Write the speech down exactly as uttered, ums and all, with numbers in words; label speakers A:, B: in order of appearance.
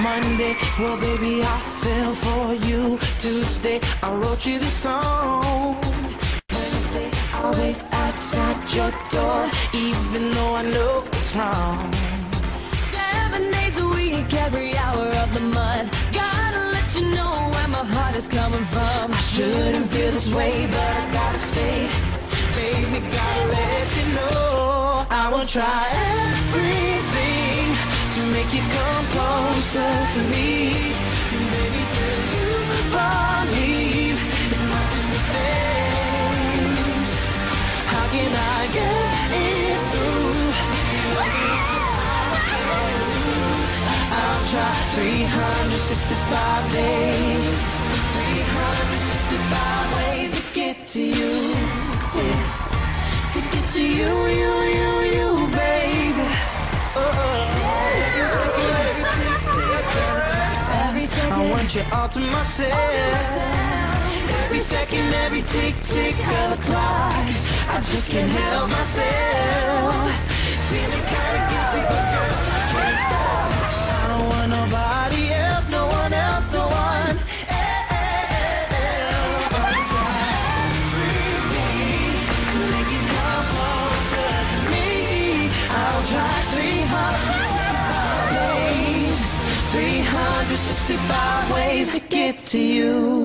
A: Monday, well baby I fell for you. Tuesday, I wrote you this song. Wednesday, I'll wait outside your door, even though I know it's wrong.
B: Seven days a week, every hour of the month. Gotta let you know where my heart is coming from.
A: I shouldn't feel this way, but I gotta say, baby, gotta let you know I will try everything to make you come closer to me. And baby, till you believe it's not just a phase. How can I get it through? I'll try three hundred sixty-five days, three hundred sixty-five ways to get to you, yeah. To get to you, you, you, you, baby.
B: Every second,
A: I want you all to myself. Every second, every tick, tick of the clock, I just can't help myself. Feeling kinda guilty, but girl, I can't stop. I don't want nobody else, no one else, no one else. I'll try everything to make you come closer to me. I'll try three hundred sixty-five days, three hundred sixty-five ways to get to you.